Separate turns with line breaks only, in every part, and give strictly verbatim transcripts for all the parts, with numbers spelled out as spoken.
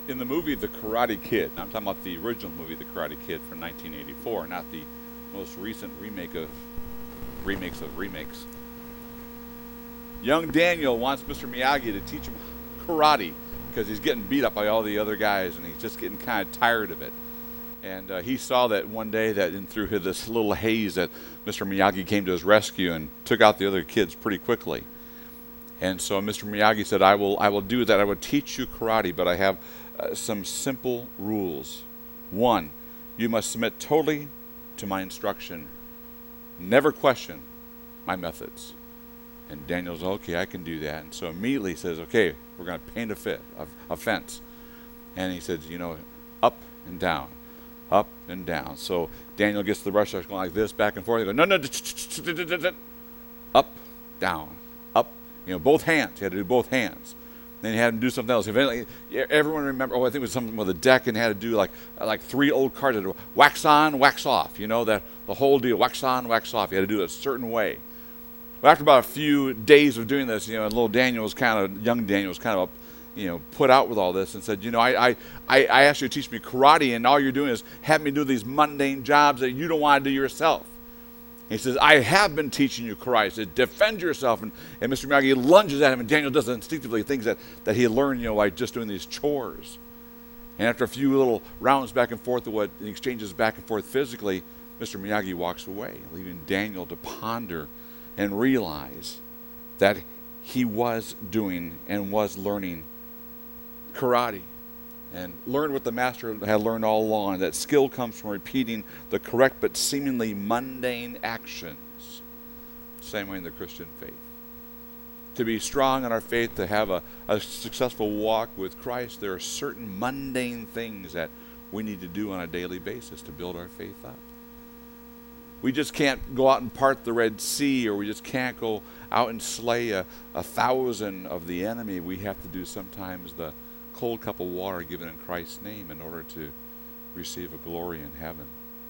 In the movie The Karate Kid, I'm talking about the original movie The Karate Kid from nineteen eighty-four, not the most recent remake of remakes of remakes. Young Daniel wants Mister Miyagi to teach him karate because he's getting beat up by all the other guys and he's just getting kind of tired of it. And uh, he saw that one day that in through this little haze that Mister Miyagi came to his rescue and took out the other kids pretty quickly. And so Mister Miyagi said, I will, I will do that. I will teach you karate, but I have uh, some simple rules. One, you must submit totally to my instruction. Never question my methods. And Daniel's, okay, I can do that. And so immediately he says, okay, we're going to paint a, fit, a, a fence. And he says, you know, up and down, up and down. So Daniel gets the brush going like this, back and forth. He goes, no, no, up, down, up. You know, both hands. He had to do both hands. Then he had to do something else. Eventually, everyone remember, oh, I think it was something with a deck, and he had to do like like three old cards. Wax on, wax off. You know, that the whole deal. Wax on, wax off. He had to do it a certain way. Well, after about a few days of doing this, you know, and little Daniel was kind of, young Daniel was kind of, you know, put out with all this and said, you know, I, I, I asked you to teach me karate, and all you're doing is have me do these mundane jobs that you don't want to do yourself. He says, I have been teaching you karate. He says, defend yourself. And, and Mister Miyagi lunges at him, and Daniel does it instinctively, things that, that he learned, you know, by just doing these chores. And after a few little rounds back and forth of what exchanges back and forth physically, Mister Miyagi walks away, leaving Daniel to ponder and realize that he was doing and was learning karate and learned what the master had learned all along, that skill comes from repeating the correct but seemingly mundane actions. Same way in the Christian faith. To be strong in our faith, to have a, a successful walk with Christ, there are certain mundane things that we need to do on a daily basis to build our faith up. We just can't go out and part the Red Sea, or we just can't go out and slay a, a thousand of the enemy. We have to do sometimes the cold cup of water given in Christ's name in order to receive a glory in heaven.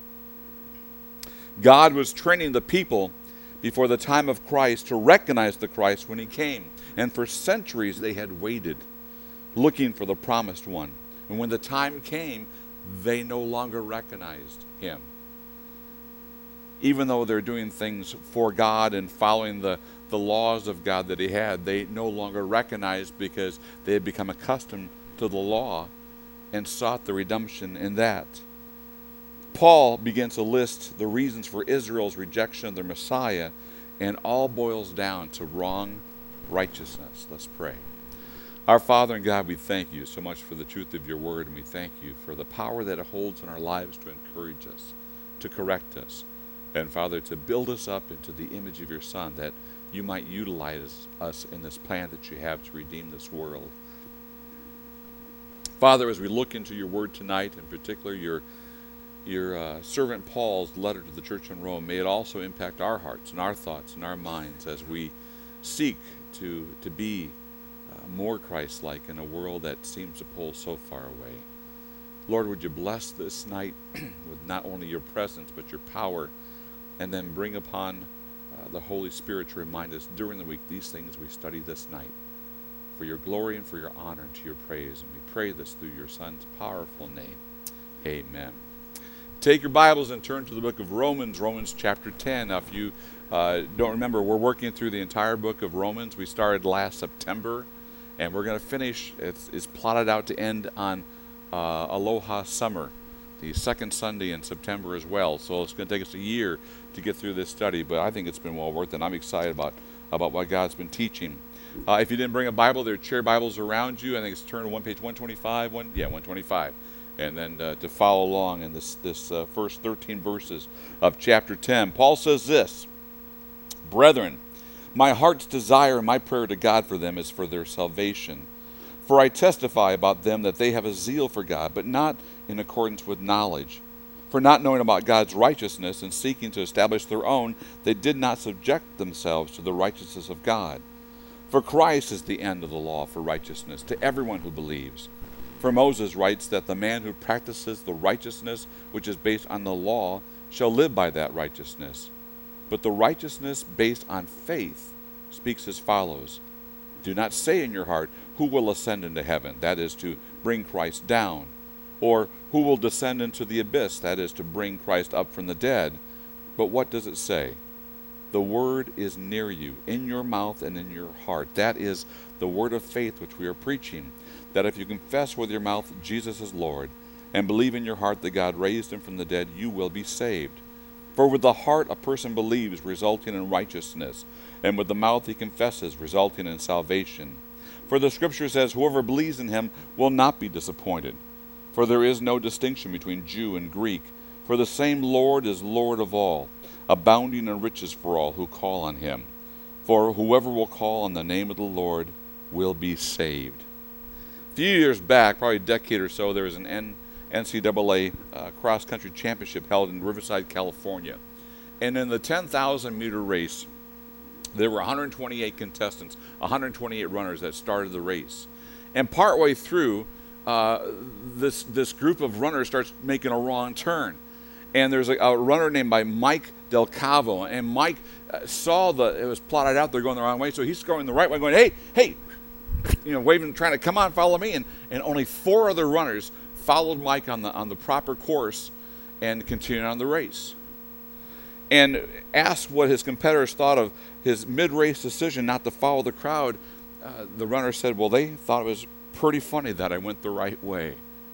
God was training the people before the time of Christ to recognize the Christ when he came. And for centuries they had waited, looking for the promised one. And when the time came, they no longer recognized him. Even though they're doing things for God and following the, the laws of God that he had, they no longer recognized because they had become accustomed to the law and sought the redemption in that. Paul begins to list the reasons for Israel's rejection of their Messiah, and all boils down to wrong righteousness. Let's pray. Our Father and God, we thank you so much for the truth of your word, and we thank you for the power that it holds in our lives to encourage us, to correct us, and Father, to build us up into the image of your Son, that you might utilize us in this plan that you have to redeem this world. Father, as we look into your word tonight, in particular your, your uh, servant Paul's letter to the church in Rome, may it also impact our hearts and our thoughts and our minds as we seek to, to be uh, more Christ-like in a world that seems to pull so far away. Lord, would you bless this night with not only your presence but your power, and then bring upon uh, the Holy Spirit to remind us during the week these things we study this night, for your glory and for your honor and to your praise. And we pray this through your Son's powerful name. Amen. Take your Bibles and turn to the book of Romans, Romans chapter ten. Now, if you uh, don't remember, we're working through the entire book of Romans. We started last September, and we're going to finish. It's, it's plotted out to end on uh, Aloha Summer, the second Sunday in September as well. So it's going to take us a year to get through this study, but I think it's been well worth it. I'm excited about, about what God's been teaching. Uh, if you didn't bring a Bible, there are chair Bibles around you. I think it's turned to one page one twenty-five. One, yeah, one twenty-five. And then uh, to follow along in this, this uh, first thirteen verses of chapter ten. Paul says this, Brethren, my heart's desire and my prayer to God for them is for their salvation. For I testify about them that they have a zeal for God, but not in accordance with knowledge. For not knowing about God's righteousness and seeking to establish their own, they did not subject themselves to the righteousness of God. For Christ is the end of the law for righteousness to everyone who believes. For Moses writes that the man who practices the righteousness which is based on the law shall live by that righteousness. But the righteousness based on faith speaks as follows. Do not say in your heart, who will ascend into heaven? That is, to bring Christ down? Or who will descend into the abyss, that is, to bring Christ up from the dead? But what does it say? The word is near you, in your mouth and in your heart. That is the word of faith which we are preaching, that if you confess with your mouth Jesus is Lord, and believe in your heart that God raised him from the dead, you will be saved. For with the heart a person believes, resulting in righteousness, and with the mouth he confesses, resulting in salvation. For the Scripture says, whoever believes in him will not be disappointed. For there is no distinction between Jew and Greek, for the same Lord is Lord of all, abounding in riches for all who call on him. For whoever will call on the name of the Lord will be saved. A few years back, probably a decade or so, there was an N. N C double A uh, cross-country championship held in Riverside, California. And in the ten thousand meter race, there were one hundred twenty-eight contestants, one hundred twenty-eight runners that started the race. And partway through, uh, this, this group of runners starts making a wrong turn. And there's a, a runner named by Mike Del Cavo. And Mike uh, saw the, it was plotted out, they're going the wrong way, so he's going the right way, going, hey, hey, you know, waving, trying to come on, follow me. And, and only four other runners followed Mike on the on the proper course and continued on the race. And asked what his competitors thought of his mid-race decision not to follow the crowd, uh, the runner said, well, they thought it was pretty funny that I went the right way. And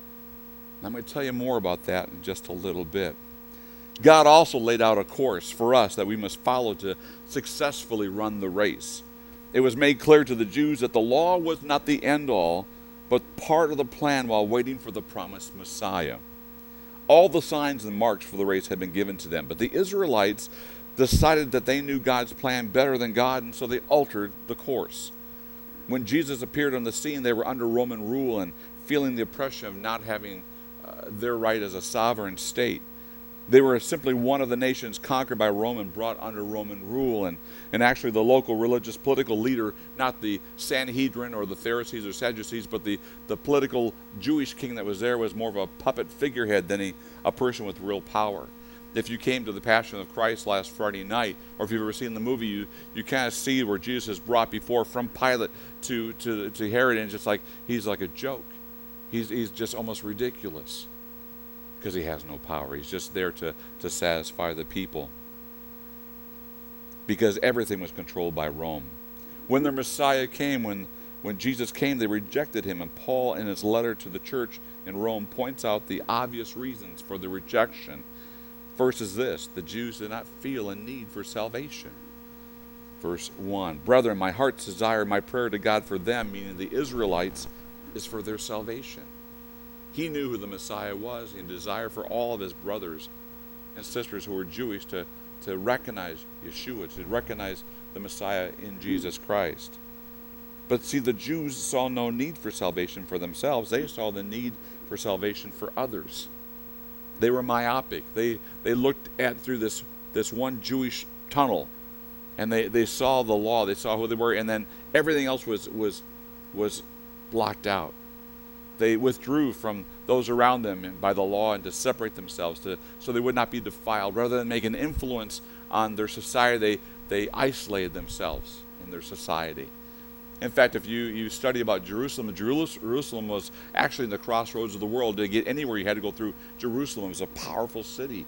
I'm going to tell you more about that in just a little bit. God also laid out a course for us that we must follow to successfully run the race. It was made clear to the Jews that the law was not the end-all, but part of the plan while waiting for the promised Messiah. All the signs and marks for the race had been given to them, but the Israelites decided that they knew God's plan better than God, and so they altered the course. When Jesus appeared on the scene, they were under Roman rule and feeling the oppression of not having uh, their right as a sovereign state. They were simply one of the nations conquered by Rome and brought under Roman rule. And, and actually the local religious political leader, not the Sanhedrin or the Pharisees or Sadducees, but the, the political Jewish king that was there was more of a puppet figurehead than a, a person with real power. If you came to the Passion of Christ last Friday night, or if you've ever seen the movie, you, you kind of see where Jesus is brought before from Pilate to, to, to Herod, and just like he's like a joke. He's, he's just almost ridiculous. Because he has no power. He's just there to, to satisfy the people. Because everything was controlled by Rome. When their Messiah came, when, when Jesus came, they rejected him. And Paul, in his letter to the church in Rome, points out the obvious reasons for the rejection. First is this: the Jews did not feel a need for salvation. Verse one, brethren, my heart's desire, my prayer to God for them, meaning the Israelites, is for their salvation. He knew who the Messiah was, and desire for all of his brothers and sisters who were Jewish to, to recognize Yeshua, to recognize the Messiah in Jesus Christ. But see, the Jews saw no need for salvation for themselves. They saw the need for salvation for others. They were myopic. They they looked at through this, this one Jewish tunnel, and they, they saw the law. They saw who they were, and then everything else was was was blocked out. They withdrew from those around them by the law and to separate themselves to, so they would not be defiled. Rather than make an influence on their society, they, they isolated themselves in their society. In fact, if you, you study about Jerusalem, Jerusalem was actually in the crossroads of the world. To get anywhere, you had to go through Jerusalem. It was a powerful city.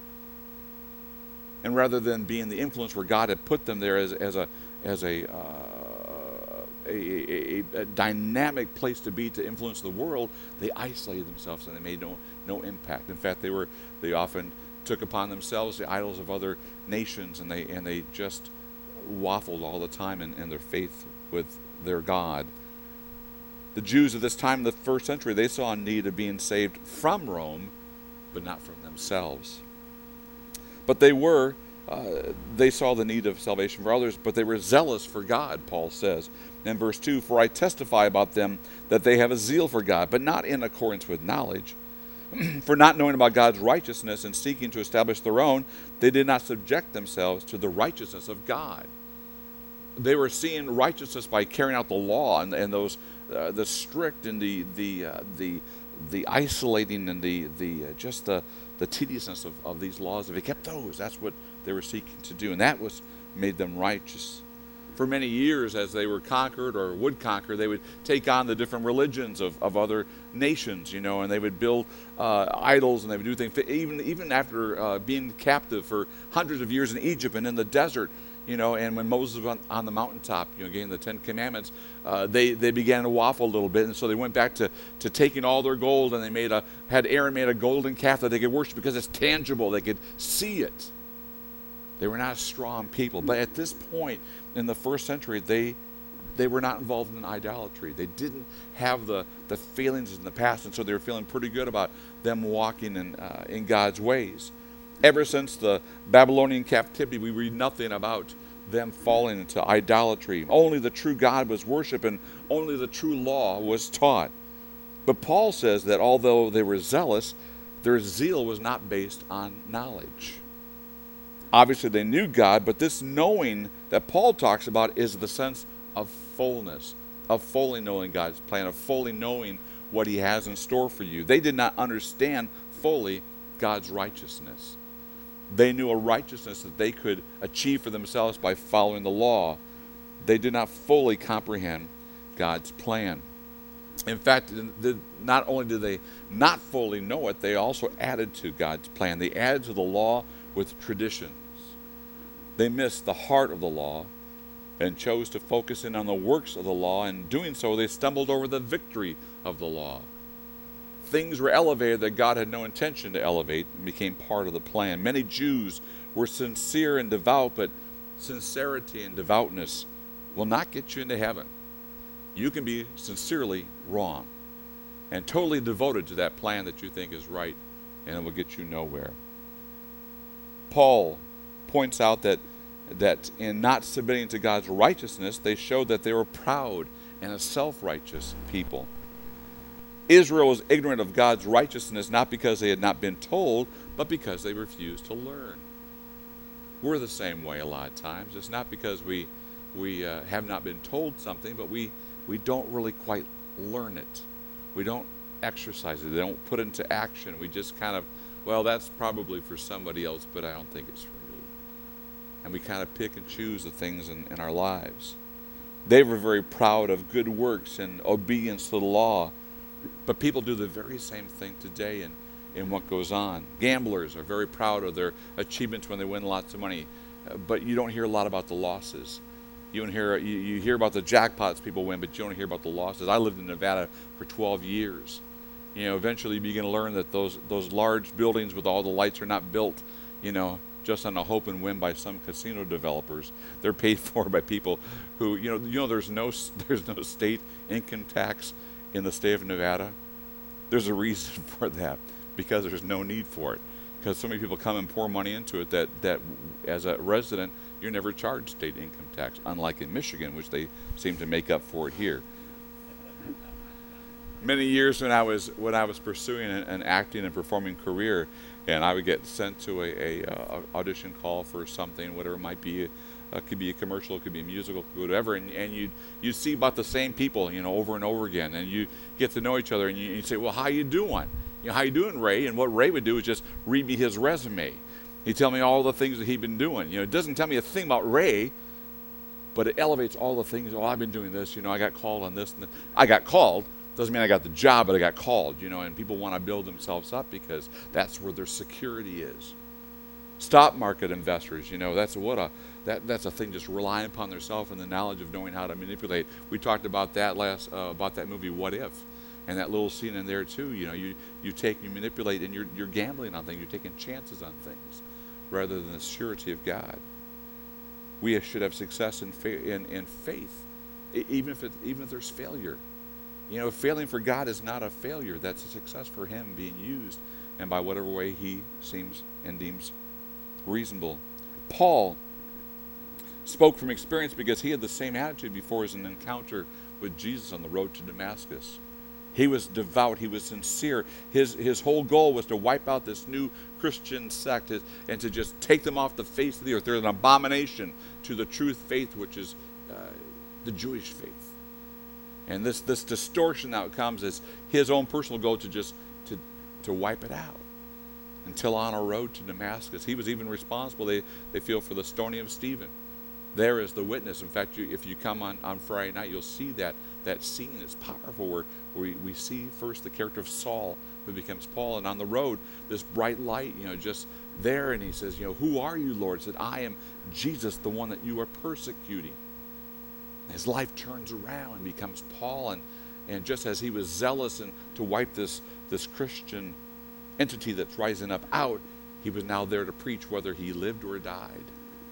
And rather than being the influence where God had put them there as, as a, as a uh, A, a, a dynamic place to be to influence the world, they isolated themselves and they made no no impact. In fact, they were they often took upon themselves the idols of other nations, and they and they just waffled all the time in, in their faith with their God. The Jews of this time in the first century, they saw a need of being saved from Rome, but not from themselves. But they were uh, they saw the need of salvation for others, but they were zealous for God, Paul says. In verse two, for I testify about them that they have a zeal for God, but not in accordance with knowledge. For not knowing about God's righteousness and seeking to establish their own, they did not subject themselves to the righteousness of God. They were seeing righteousness by carrying out the law, and, and those uh, the strict and the the uh, the the isolating and the the uh, just the the tediousness of, of these laws. If they kept those, that's what they were seeking to do, and that was made them righteous. for many years, as they were conquered or would conquer, they would take on the different religions of, of other nations, you know, and they would build uh, idols, and they would do things. Even, even after uh, being captive for hundreds of years in Egypt and in the desert, you know, and when Moses was on, on the mountaintop, you know, getting the Ten Commandments, uh, they, they began to waffle a little bit, and so they went back to, to taking all their gold, and they made a, had Aaron made a golden calf that they could worship because it's tangible. They could see it. They were not a strong people. But at this point in the first century, they they were not involved in idolatry. They didn't have the, the failings in the past, and so they were feeling pretty good about them walking in, uh, in God's ways. Ever since the Babylonian captivity, we read nothing about them falling into idolatry. Only the true God was worshipped, and only the true law was taught. But Paul says that although they were zealous, their zeal was not based on knowledge. Obviously, they knew God, but this knowing that Paul talks about is the sense of fullness, of fully knowing God's plan, of fully knowing what he has in store for you. They did not understand fully God's righteousness. They knew a righteousness that they could achieve for themselves by following the law. They did not fully comprehend God's plan. In fact, not only did they not fully know it, they also added to God's plan. They added to the law with traditions. They missed the heart of the law and chose to focus in on the works of the law. In doing so, they stumbled over the victory of the law. Things were elevated that God had no intention to elevate and became part of the plan. Many Jews were sincere and devout, but sincerity and devoutness will not get you into heaven. You can be sincerely wrong and totally devoted to that plan that you think is right, and it will get you nowhere. Paul points out that, that in not submitting to God's righteousness, they showed that they were proud and a self-righteous people. Israel was ignorant of God's righteousness not because they had not been told, but because they refused to learn. We're the same way a lot of times. It's not because we we uh, have not been told something, but we, we don't really quite learn it. We don't exercise it. They don't put it into action. We just kind of, well, that's probably for somebody else, but I don't think it's for me. And we kind of pick and choose the things in, in our lives. They were very proud of good works and obedience to the law. But people do the very same thing today in, in what goes on. Gamblers are very proud of their achievements when they win lots of money. Uh, but you don't hear a lot about the losses. You don't hear you, you hear about the jackpots people win, but you don't hear about the losses. I lived in Nevada for twelve years. You know, eventually you begin to learn that those those large buildings with all the lights are not built, you know, just on a hope and win by some casino developers. They're paid for by people who, you know, you know there's no there's no state income tax in the state of Nevada. There's a reason for that, because there's no need for it. Because so many people come and pour money into it that, that as a resident, you're never charged state income tax, unlike in Michigan, which they seem to make up for it here. Many years when I was when I was pursuing an, an acting and performing career, and I would get sent to a, a, a audition call for something, whatever it might be. It could be a commercial, it could be a musical, whatever, and, and you you see about the same people, you know, over and over again, and you get to know each other, and you, you say, well, how you doing? You know, how you doing, Ray? And what Ray would do is just read me his resume. He'd tell me all the things that he'd been doing. You know, it doesn't tell me a thing about Ray, but it elevates all the things. Oh, I've been doing this. You know, I got called on this. And this. I got called. Doesn't mean I got the job, but I got called. You know, and people want to build themselves up because that's where their security is. Stock market investors, you know, that's what a that that's a thing, just relying upon themselves and the knowledge of knowing how to manipulate. We talked about that last uh, about that movie What If, and that little scene in there too. You know, you you take you manipulate, and you're you're gambling on things. You're taking chances on things rather than the surety of God. We should have success in fa- in, in faith, even if it, even if there's failure. You know, failing for God is not a failure. That's a success for Him being used, and by whatever way He seems and deems reasonable. Paul spoke from experience because he had the same attitude before his encounter with Jesus on the road to Damascus. He was devout. He was sincere. His his whole goal was to wipe out this new Christian sect and to just take them off the face of the earth. They're an abomination to the true faith, which is uh, the Jewish faith. And this this distortion that comes is his own personal goal to just to to wipe it out. Until on a road to Damascus, he was even responsible, they, they feel, for the stoning of Stephen. There is the witness. In fact, you, if you come on, on Friday night, you'll see that that scene. It's powerful where, where we, we see first the character of Saul, who becomes Paul, and on the road, this bright light, you know, just there, and he says, you know, who are you, Lord? He said, I am Jesus, the one that you are persecuting. His life turns around and becomes Paul, and, and just as he was zealous and to wipe this, this Christian entity that's rising up out, he was now there to preach whether he lived or died.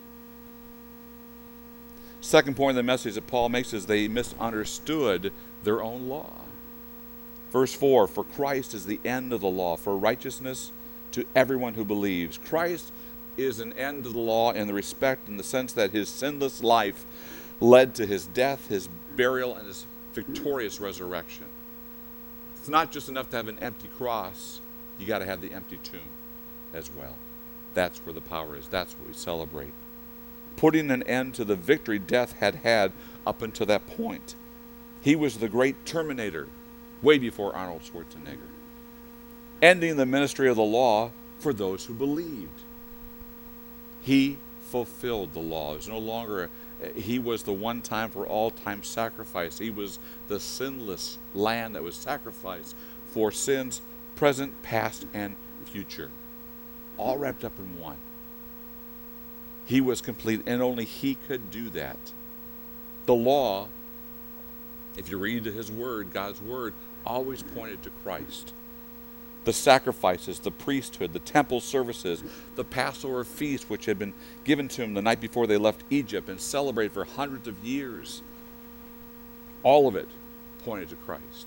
Second point of the message that Paul makes is they misunderstood their own law. Verse four, for Christ is the end of the law, for righteousness to everyone who believes. Christ is an end to the law in the respect, in the sense that his sinless life led to his death, his burial, and his victorious resurrection. It's not just enough to have an empty cross. You got to have the empty tomb as well. That's where the power is. That's what we celebrate. Putting an end to the victory death had had up until that point. He was the great terminator, way before Arnold Schwarzenegger. Ending the ministry of the law for those who believed. He fulfilled the law. It was no longer, a, he was the one time for all time sacrifice. He was the sinless lamb that was sacrificed for sins present, past, and future. All wrapped up in one. He was complete, and only he could do that. The law, if you read his word, God's word, always pointed to Christ. The sacrifices, the priesthood, the temple services, the Passover feast, which had been given to him the night before they left Egypt and celebrated for hundreds of years, all of it pointed to Christ.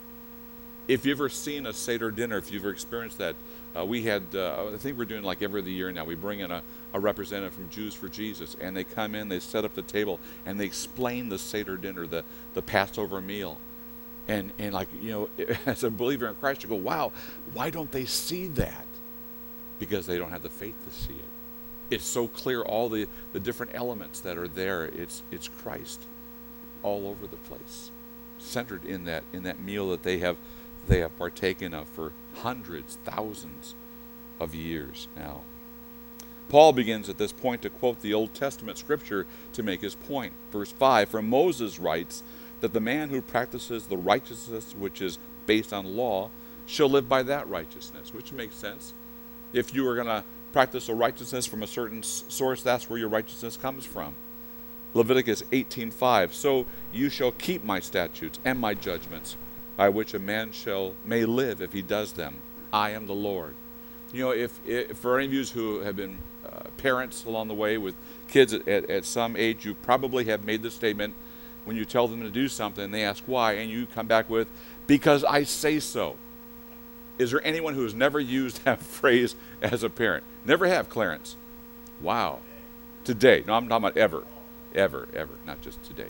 If you've ever seen a Seder dinner, if you've ever experienced that, uh, we had, uh, I think we're doing like every other year now, we bring in a, a representative from Jews for Jesus, and they come in, they set up the table, and they explain the Seder dinner, the, the Passover meal. And, and like, you know, as a believer in Christ, you go, wow, why don't they see that? Because they don't have the faith to see it. It's so clear, all the, the different elements that are there, it's, it's Christ all over the place, centered in that, in that meal that they have they have partaken of for hundreds, thousands of years now. Paul begins at this point to quote the Old Testament scripture to make his point. Verse five, for Moses writes that the man who practices the righteousness which is based on law shall live by that righteousness, which makes sense. If you are going to practice a righteousness from a certain source, that's where your righteousness comes from. Leviticus eighteen five, so you shall keep my statutes and my judgments, by which a man shall may live if he does them. I am the Lord. You know, if, if for any of you who have been uh, parents along the way with kids at, at, at some age, you probably have made the statement when you tell them to do something, and they ask why, and you come back with, because I say so. Is there anyone who has never used that phrase as a parent? Never have, Clarence. Wow. Today. No, I'm talking about ever. Ever, ever, not just today.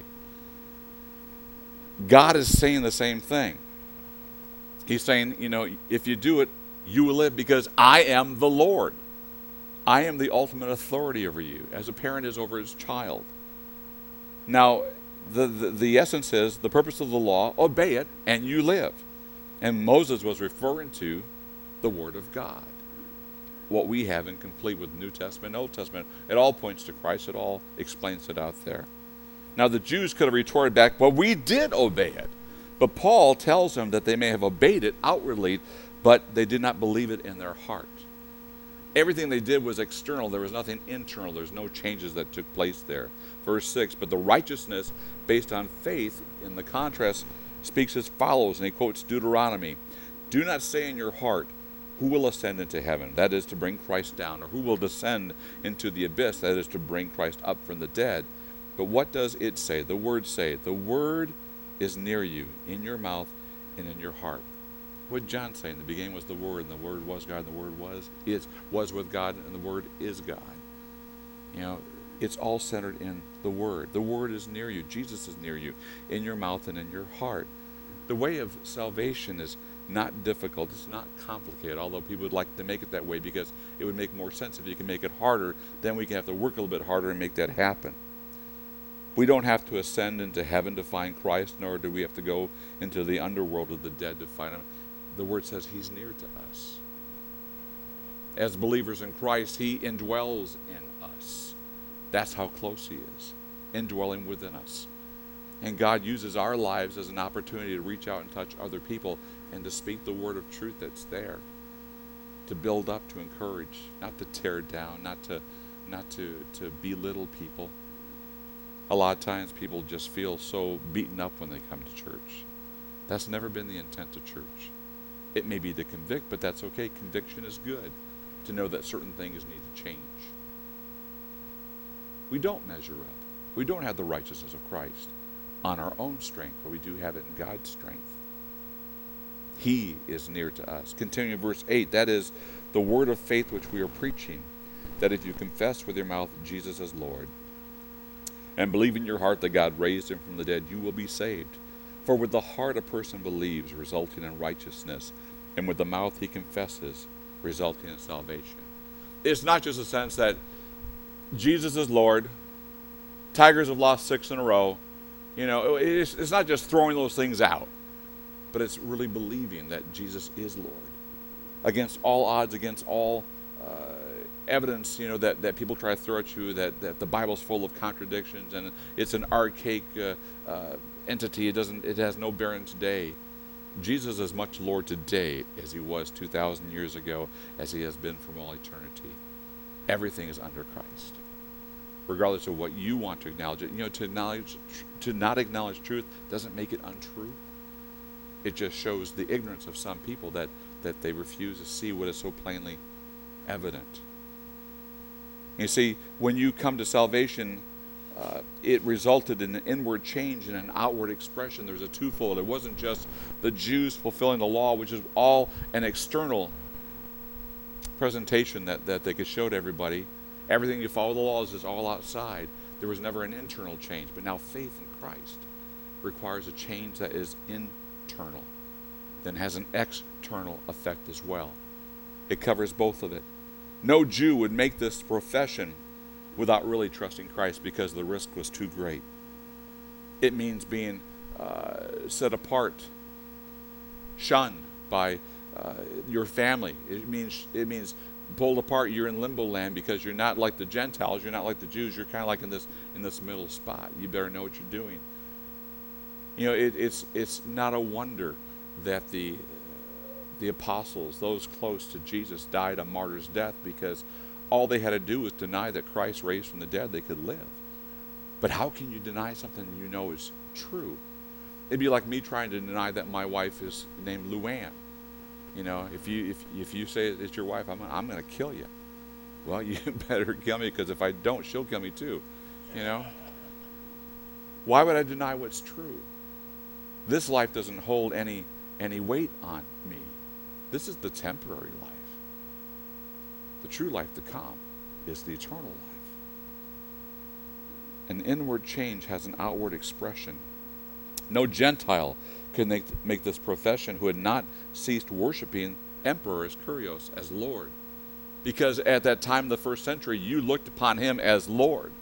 God is saying the same thing. He's saying, you know, if you do it, you will live because I am the Lord. I am the ultimate authority over you, as a parent is over his child. Now, the, the, the essence is, the purpose of the law, obey it, and you live. And Moses was referring to the Word of God. What we have in complete with New Testament and Old Testament. It all points to Christ. It all explains it out there. Now, the Jews could have retorted back, well, we did obey it. But Paul tells them that they may have obeyed it outwardly, but they did not believe it in their heart. Everything they did was external. There was nothing internal. There's no changes that took place there. Verse six, but the righteousness based on faith, in the contrast, speaks as follows, and he quotes Deuteronomy. Do not say in your heart, who will ascend into heaven? That is to bring Christ down. Or who will descend into the abyss? That is to bring Christ up from the dead. But what does it say? The word say, the word is near you, in your mouth and in your heart. What did John say? In the beginning was the Word, and the Word was God, and the Word was is was with God, and the Word is God. You know, it's all centered in the Word. The Word is near you. Jesus is near you, in your mouth and in your heart. The way of salvation is not difficult. It's not complicated, although people would like to make it that way because it would make more sense if you can make it harder. Then we can have to work a little bit harder and make that happen. We don't have to ascend into heaven to find Christ, nor do we have to go into the underworld of the dead to find him. The Word says he's near to us. As believers in Christ, he indwells in us. That's how close he is. indwelling within us. And God uses our lives as an opportunity to reach out and touch other people and to speak the word of truth that's there, to build up, to encourage, not to tear down, not to not to, to belittle people. A lot of times people just feel so beaten up when they come to church. That's never been the intent of church. It may be to convict, but that's okay. Conviction is good, to know that certain things need to change. We don't measure up. We don't have the righteousness of Christ on our own strength, but we do have it in God's strength. He is near to us. Continuing in verse eight, that is the word of faith which we are preaching, that if you confess with your mouth Jesus as Lord, and believe in your heart that God raised him from the dead, you will be saved. For with the heart a person believes, resulting in righteousness, and with the mouth he confesses, resulting in salvation. It's not just a sense that Jesus is Lord, Tigers have lost six in a row. You know, it's, it's not just throwing those things out, but it's really believing that Jesus is Lord. Against all odds, against all uh, evidence, you know, that, that people try to throw at you, that, that the Bible's full of contradictions and it's an archaic uh, uh, entity. It doesn't. It has no bearing today. Jesus is as much Lord today as he was two thousand years ago, as he has been from all eternity. Everything is under Christ. Regardless of what you want to acknowledge it. You know, to acknowledge, to not acknowledge truth doesn't make it untrue. It just shows the ignorance of some people that, that they refuse to see what is so plainly evident. You see, when you come to salvation, uh, it resulted in an inward change and an outward expression. There's a twofold. It wasn't just the Jews fulfilling the law, which is all an external presentation that, that they could show to everybody. Everything you follow the laws is all outside. There was never an internal change. But now faith in Christ requires a change that is internal, then has an external effect as well. It covers both of it. No Jew would make this profession without really trusting Christ because the risk was too great. It means being uh, set apart, shunned by uh, your family. It means it means pulled apart. You're in limbo land because you're not like the Gentiles. You're not like the Jews. You're kind of like in this in this middle spot. You better know what you're doing. You know, it, it's it's not a wonder that the the apostles, those close to Jesus, died a martyr's death, because all they had to do was deny that Christ raised from the dead. They could live. But how can you deny something you know is true? It'd be like me trying to deny that my wife is named Luann. You know, if you if if you say it's your wife, I'm I'm going to kill you. Well, you better kill me, because if I don't, she'll kill me too. You know. Why would I deny what's true? This life doesn't hold any any weight on me. This is the temporary life. The true life to come is the eternal life. An inward change has an outward expression. No Gentile could make, make this profession who had not ceased worshiping Emperor as Kyrios, as Lord. Because at that time, the first century, you looked upon him as Lord.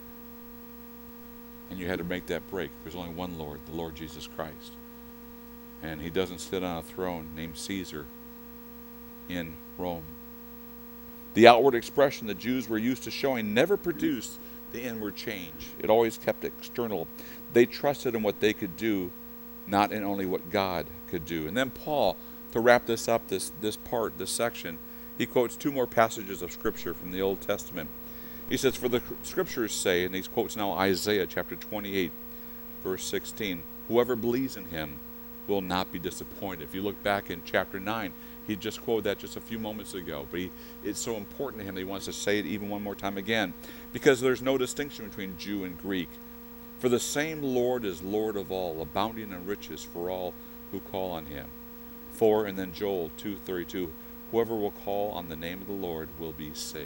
And you had to make that break. There's only one Lord, the Lord Jesus Christ. And he doesn't sit on a throne named Caesar in Rome. The outward expression the Jews were used to showing never produced the inward change. It always kept external. They trusted in what they could do, not in only what God could do. And then Paul, to wrap this up, this, this part, this section, he quotes two more passages of Scripture from the Old Testament. He says, for the Scriptures say, and he quotes now Isaiah chapter twenty-eight, verse sixteen, whoever believes in him will not be disappointed. If you look back in chapter nine, he just quoted that just a few moments ago, but he, it's so important to him that he wants to say it even one more time again, because there's no distinction between Jew and Greek. For the same Lord is Lord of all, abounding in riches for all who call on him. For, and then Joel two thirty-two, whoever will call on the name of the Lord will be saved.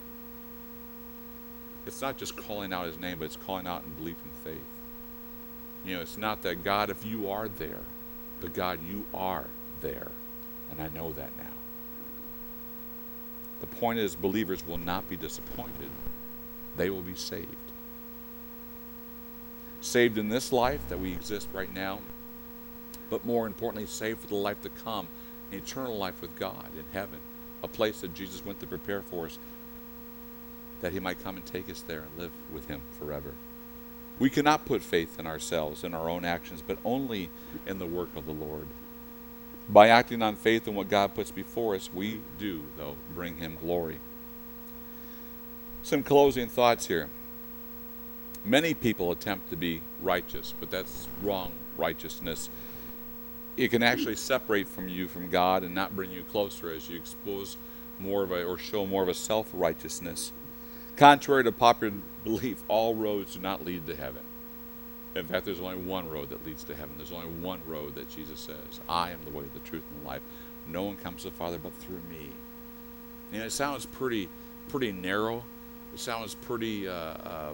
It's not just calling out his name, but it's calling out in belief and faith. You know, it's not that, God, if you are there, but God, you are there. And I know that now. The point is, believers will not be disappointed. They will be saved. Saved in this life that we exist right now, but more importantly, saved for the life to come, an eternal life with God in heaven, a place that Jesus went to prepare for us, that he might come and take us there and live with him forever. We cannot put faith in ourselves, in our own actions, but only in the work of the Lord. By acting on faith in what God puts before us, we do, though, bring him glory. Some closing thoughts here. Many people attempt to be righteous, but that's wrong righteousness. It can actually separate from you from God and not bring you closer as you expose more of a, or show more of a self-righteousness. Contrary to popular belief, all roads do not lead to heaven. In fact, there's only one road that leads to heaven. There's only one road that Jesus says, I am the way, the truth, and the life. No one comes to the Father but through me. And it sounds pretty, pretty narrow. It sounds pretty, uh, uh,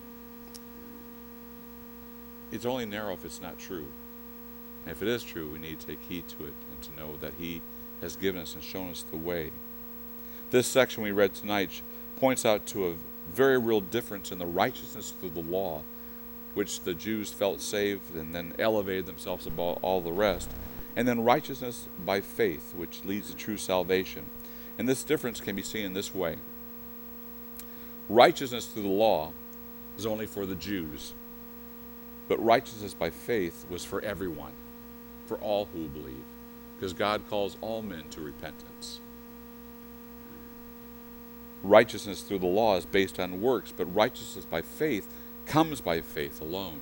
it's only narrow if it's not true. And if it is true, we need to take heed to it and to know that he has given us and shown us the way. This section we read tonight points out to a very real difference in the righteousness through the law, which the Jews felt saved and then elevated themselves above all the rest, and then righteousness by faith, which leads to true salvation. And this difference can be seen in this way. Righteousness through the law is only for the Jews, but righteousness by faith was for everyone, for all who believe, because God calls all men to repentance. Righteousness through the law is based on works, but righteousness by faith comes by faith alone.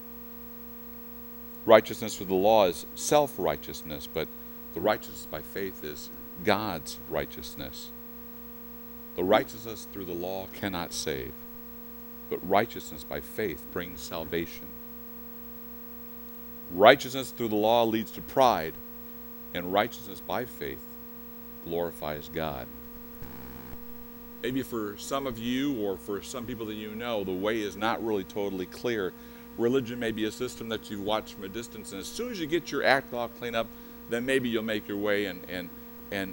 Righteousness through the law is self-righteousness, but the righteousness by faith is God's righteousness. The righteousness through the law cannot save, but righteousness by faith brings salvation. Righteousness through the law leads to pride, and righteousness by faith glorifies God. Maybe for some of you or for some people that you know, the way is not really totally clear. Religion may be a system that you've watched from a distance, and as soon as you get your act all cleaned up, then maybe you'll make your way and, and, and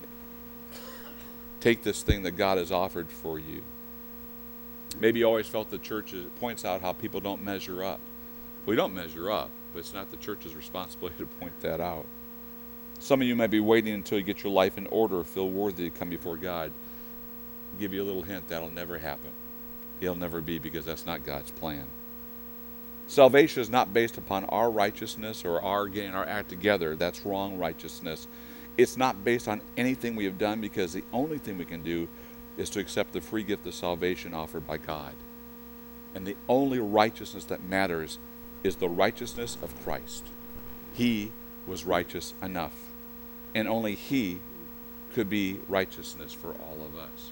take this thing that God has offered for you. Maybe you always felt the church points out how people don't measure up. We don't measure up, but it's not the church's responsibility to point that out. Some of you might be waiting until you get your life in order, feel worthy to come before God. I'll give you a little hint, that'll never happen. It'll never be, because that's not God's plan. Salvation is not based upon our righteousness or our getting our act together. That's wrong righteousness. It's not based on anything we have done, because the only thing we can do is to accept the free gift of salvation offered by God. And the only righteousness that matters is the righteousness of Christ. He was righteous enough, and only he could be righteousness for all of us.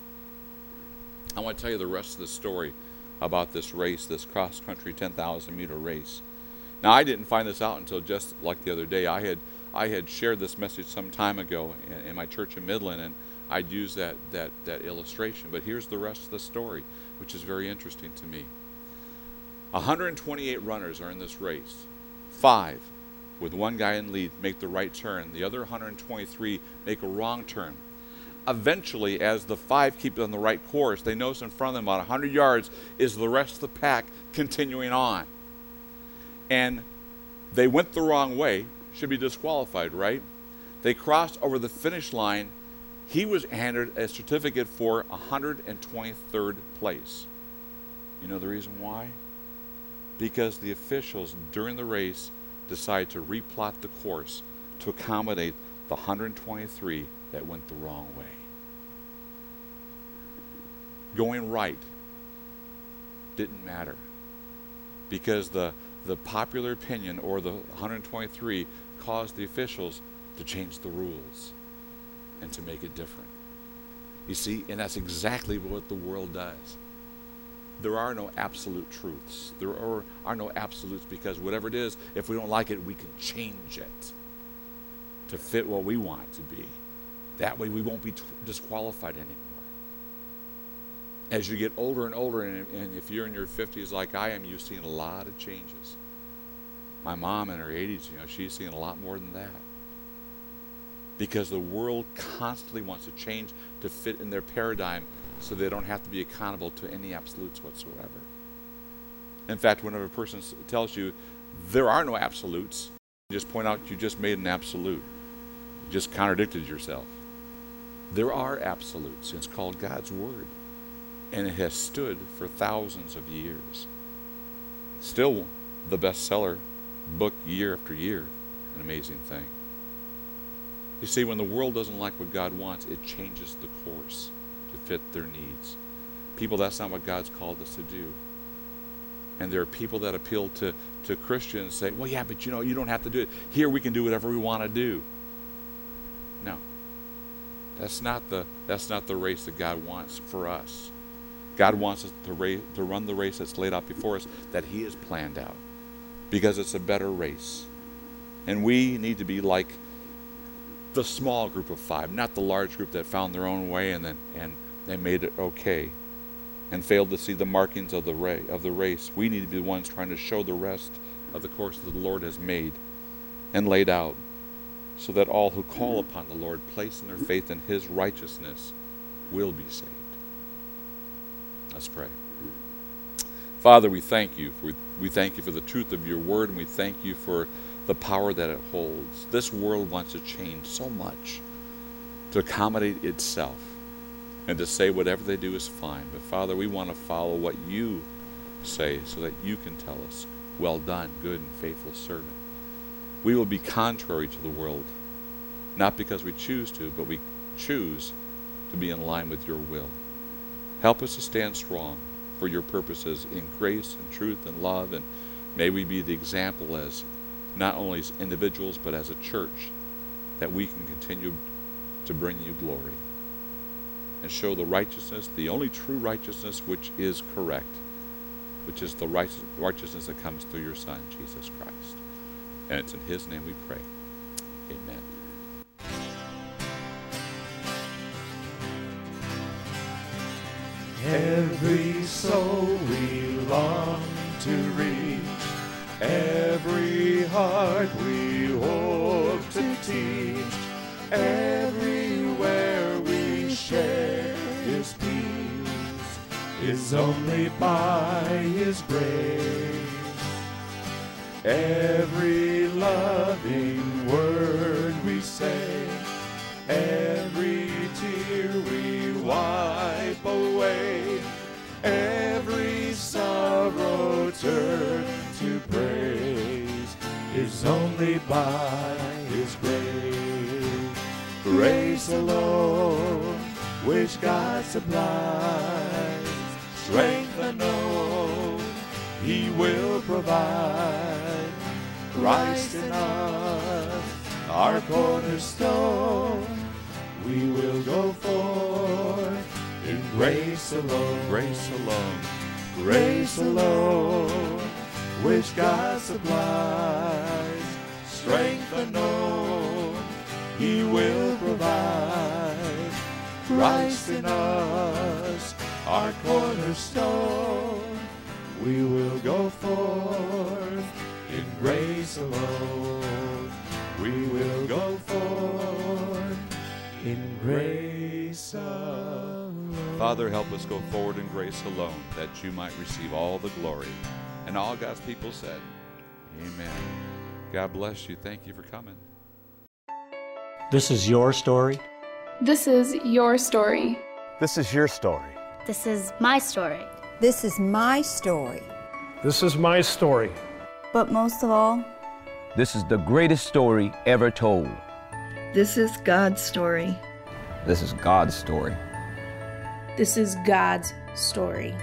I want to tell you the rest of the story about this race, this cross-country ten thousand meter race. Now, I didn't find this out until just like the other day. I had I had shared this message some time ago in, in my church in Midland, and I'd used that, that, that illustration. But here's the rest of the story, which is very interesting to me. one hundred twenty-eight runners are in this race. Five, with one guy in lead, make the right turn. The other one hundred twenty-three make a wrong turn. Eventually, as the five keep on the right course, they notice in front of them about one hundred yards is the rest of the pack continuing on. And they went the wrong way, should be disqualified, right? They crossed over the finish line. He was handed a certificate for one hundred twenty-third place. You know the reason why? Because the officials during the race decided to replot the course to accommodate the one hundred twenty-three that went the wrong way. Going right didn't matter, because the, the popular opinion, or the one hundred twenty-three, caused the officials to change the rules and to make it different. You see, and that's exactly what the world does. There are no absolute truths. There are, are no absolutes, because whatever it is, if we don't like it, we can change it to fit what we want it to be. That way we won't be t- disqualified anymore. As you get older and older, and, and if you're in your fifties like I am, you've seen a lot of changes. My mom in her eighties, you know, she's seen a lot more than that. Because the world constantly wants to change to fit in their paradigm, so they don't have to be accountable to any absolutes whatsoever. In fact, whenever a person tells you there are no absolutes, you just point out you just made an absolute. You just contradicted yourself. There are absolutes. It's called God's Word. And it has stood for thousands of years. Still the bestseller book year after year. An amazing thing. You see, when the world doesn't like what God wants, it changes the course to fit their needs. People, that's not what God's called us to do. And there are people that appeal to, to Christians and say, well, yeah, but you know, you don't have to do it. Here we can do whatever we want to do. No. That's not the, that's not the race that God wants for us. God wants us to, race, to run the race that's laid out before us, that He has planned out, because it's a better race. And we need to be like the small group of five, not the large group that found their own way and then and they made it okay and failed to see the markings of the ra- of the race. We need to be the ones trying to show the rest of the course that the Lord has made and laid out, so that all who call upon the Lord, placing their faith in His righteousness, will be saved. Let's pray. Father, we thank you. For, we thank you for the truth of your word, and we thank you for the power that it holds. This world wants to change so much to accommodate itself and to say whatever they do is fine. But Father, we want to follow what you say so that you can tell us, well done, good and faithful servant. We will be contrary to the world, not because we choose to, but we choose to be in line with your will. Help us to stand strong for your purposes in grace and truth and love, and may we be the example as not only as individuals but as a church, that we can continue to bring you glory and show the righteousness, the only true righteousness which is correct, which is the righteousness that comes through your Son, Jesus Christ. And it's in His name we pray. Amen.
Every soul we long to reach, every heart we hope to teach, everywhere we share His peace, is only by His grace. Every loving word we say, every tear we wipe away, every sorrow turn to praise, is only by His grace. Grace alone, which God supplies, strength unknown He will provide. Christ in us, our cornerstone, we will go forth in grace alone,
Grace alone.
grace alone, which God supplies, strength unknown He will provide. Christ in us, our cornerstone, we will go forth in grace alone. We will go forth in grace alone.
Father, help us go forward in grace alone, that you might receive all the glory. And all God's people said, amen. God bless you. Thank you for coming.
This is your story.
This is your story.
This is your story.
This is my story.
This is my story.
This is my story.
But most of all,
this is the greatest story ever told.
This is God's story.
This is God's story.
This is God's story.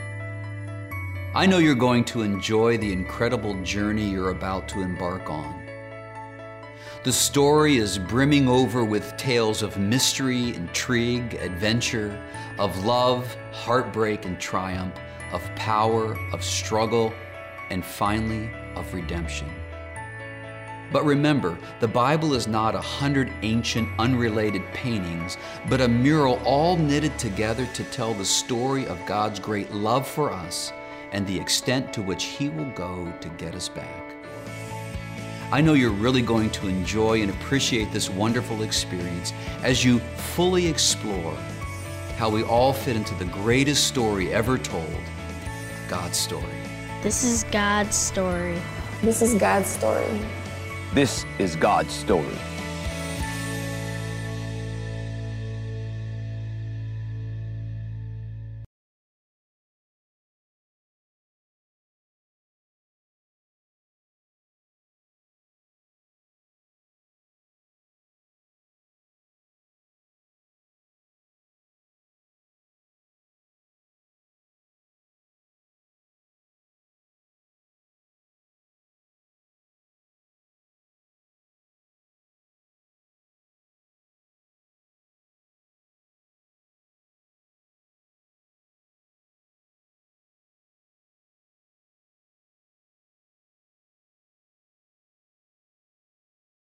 I know you're going to enjoy the incredible journey you're about to embark on. The story is brimming over with tales of mystery, intrigue, adventure, of love, heartbreak, and triumph, of power, of struggle, and finally, of redemption. But remember, the Bible is not a hundred ancient, unrelated paintings, but a mural all knitted together to tell the story of God's great love for us and the extent to which He will go to get us back. I know you're really going to enjoy and appreciate this wonderful experience as you fully explore how we all fit into the greatest story ever told, God's story.
This is God's story.
This is God's story.
This is God's story.